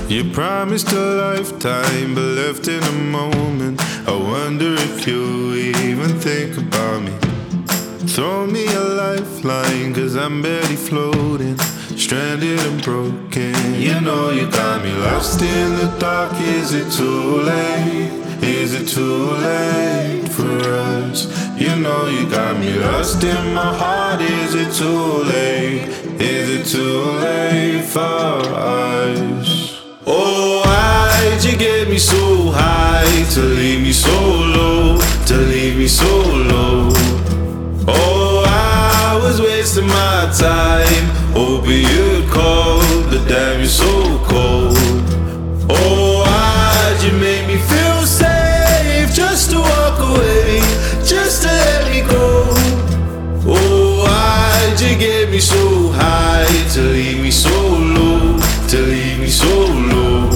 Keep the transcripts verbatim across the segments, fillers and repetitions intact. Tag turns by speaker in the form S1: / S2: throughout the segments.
S1: You promised a lifetime, but left in a moment. I wonder if you even think about me. Throw me a lifeline, cause I'm barely floating, stranded and broken. You know you got me lost in the dark. Is it too late? Is it too late for us? You know you got me lost in my heart. Is it too late? Is it too late for us? Oh, why'd you get me so high to leave me so low, to leave me so low? Oh, I was wasting my time, hoping you'd call, but damn, you're so cold. Oh, why'd you make me feel safe, just to walk away, just to let me go? Oh, why'd you get me so high to leave me so low, to leave me so low?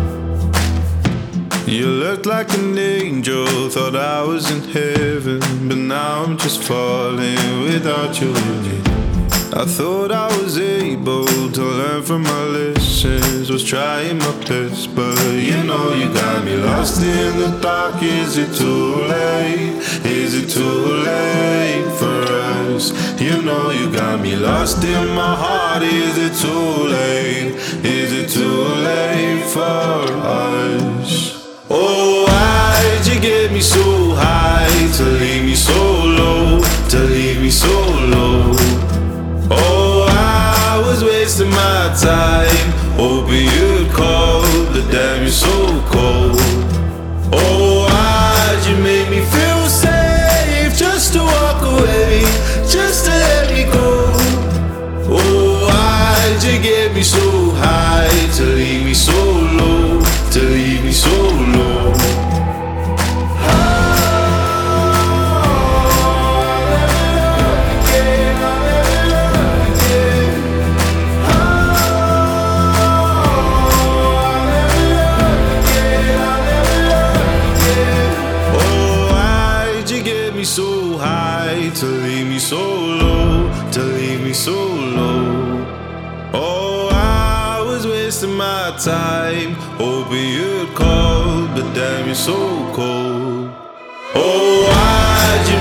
S1: You looked like an angel, thought I was in heaven, but now I'm just falling without you in it. I thought I was able to learn from my lessons, was trying my best, but you know you got me lost in the dark. Is it too late? Is it too late for us? You know you got me lost in my heart. Is it too late? Is it too late for us? Oh, why'd you get me so high to leave me so low, to leave me so low? Oh, I was wasting my time, hoping you'd call, but damn, you're so cold. Oh, why'd you make me feel safe, just to walk away, just to let me go? Oh, why'd you get me so high to leave me so low, to leave me so low? So high to leave me so low, to leave me so low. Oh, I was wasting my time, hoping you'd call, but damn, you're so cold. Oh, why'd you